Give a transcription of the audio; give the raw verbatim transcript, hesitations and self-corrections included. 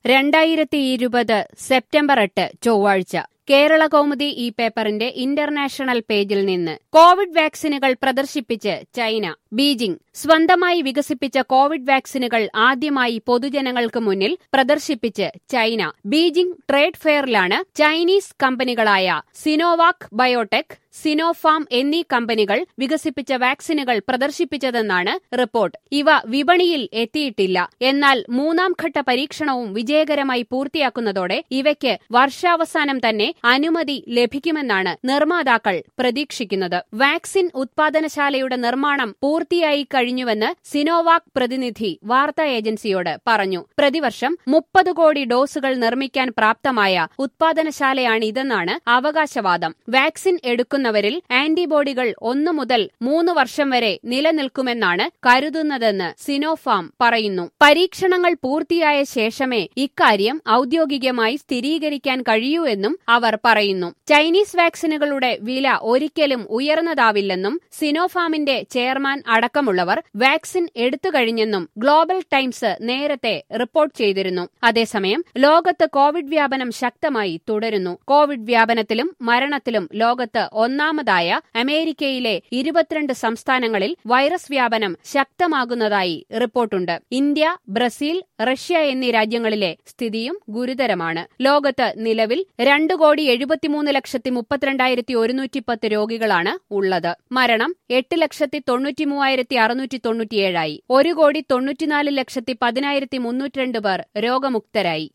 രണ്ടായിരത്തി ഇരുപത് സെപ്റ്റംബർ എട്ട് ചൊവ്വാഴ്ച കേരള കൗമുദി ഈ പേപ്പറിന്റെ ഇന്റർനാഷണൽ പേജിൽ നിന്ന് കോവിഡ് വാക്സിനുകൾ പ്രദർശിപ്പിച്ച് ചൈന. ബീജിംഗ്. സ്വന്തമായി വികസിപ്പിച്ച കോവിഡ് വാക്സിനുകൾ ആദ്യമായി പൊതുജനങ്ങൾക്ക് മുന്നിൽ പ്രദർശിപ്പിച്ച് ചൈന. ബീജിംഗ് ട്രേഡ് ഫെയറിലാണ് ചൈനീസ് കമ്പനികളായ സിനോവാക് ബയോടെക്, സിനോഫാം എന്നീ കമ്പനികൾ വികസിപ്പിച്ച വാക്സിനുകൾ പ്രദർശിപ്പിച്ചതെന്നാണ് റിപ്പോർട്ട്. ഇവ വിപണിയിൽ എത്തിയിട്ടില്ല. എന്നാൽ മൂന്നാം ഘട്ട പരീക്ഷണവും വിജയകരമായി പൂർത്തിയാക്കുന്നതോടെ ഇവയ്ക്ക് വർഷാവസാനം തന്നെ അനുമതി ലഭിക്കുമെന്നാണ് നിർമ്മാതാക്കൾ പ്രതീക്ഷിക്കുന്നത്. വാക്സിൻ ഉത്പാദനശാലയുടെ നിർമ്മാണം പൂർത്തിയായി കഴിഞ്ഞുവെന്ന് സിനോവാക് പ്രതിനിധി വാർത്താ ഏജൻസിയോട് പറഞ്ഞു. പ്രതിവർഷം മുപ്പത് കോടി ഡോസുകൾ നിർമ്മിക്കാൻ പ്രാപ്തമായ ഉത്പാദനശാലയാണിതെന്നാണ് അവകാശവാദം. വാക്സിൻ എടുക്കുന്നവരിൽ ആന്റിബോഡികൾ ഒന്നു മുതൽ മൂന്ന് വർഷം വരെ നിലനിൽക്കുമെന്നാണ് കരുതുന്നതെന്ന് സിനോഫാം പറയുന്നു. പരീക്ഷണങ്ങൾ പൂർത്തിയായ ശേഷമേ ഇക്കാര്യം ഔദ്യോഗികമായി സ്ഥിരീകരിക്കാൻ കഴിയൂ എന്നും അവർ പറയുന്നു. ചൈനീസ് വാക്സിനുകളുടെ വില ഒരിക്കലും ഉയർന്നതാവില്ലെന്നും സിനോഫാമിന്റെ ചെയർമാൻ അടക്കമുള്ളവർ വാക്സിൻ എടുത്തുകഴിഞ്ഞെന്നും ഗ്ലോബൽ ടൈംസ് നേരത്തെ റിപ്പോർട്ട് ചെയ്തിരുന്നു. അതേസമയം ലോകത്ത് കോവിഡ് വ്യാപനം ശക്തമായി തുടരുന്നു. കോവിഡ് വ്യാപനത്തിലും മരണത്തിലും ലോകത്ത് ഒന്നാമതായ അമേരിക്കയിലെ ഇരുപത്തിരണ്ട് സംസ്ഥാനങ്ങളിൽ വൈറസ് വ്യാപനം ശക്തമാകുന്നതായി റിപ്പോർട്ടുണ്ട്. ഇന്ത്യ, ബ്രസീൽ, റഷ്യ എന്നീ രാജ്യങ്ങളിലെ സ്ഥിതിയും ഗുരുതരമാണ്. ലോകത്ത് നിലവിൽ രണ്ട് കോടി എഴുപത്തിമൂന്ന് ലക്ഷത്തി മുപ്പത്തിരണ്ടായിരത്തി ഒരുന്നൂറ്റി പത്ത് രോഗികളാണ് ഉള്ളത്. മരണം എട്ട് ലക്ഷത്തി തൊണ്ണൂറ്റി മൂവായിരത്തി അറുന്നൂറ്റി തൊണ്ണൂറ്റിയേഴായി. ഒരു കോടി തൊണ്ണൂറ്റിനാല് ലക്ഷത്തി പതിനായിരത്തി മുന്നൂറ്റി രണ്ട് പേർ രോഗമുക്തരായി.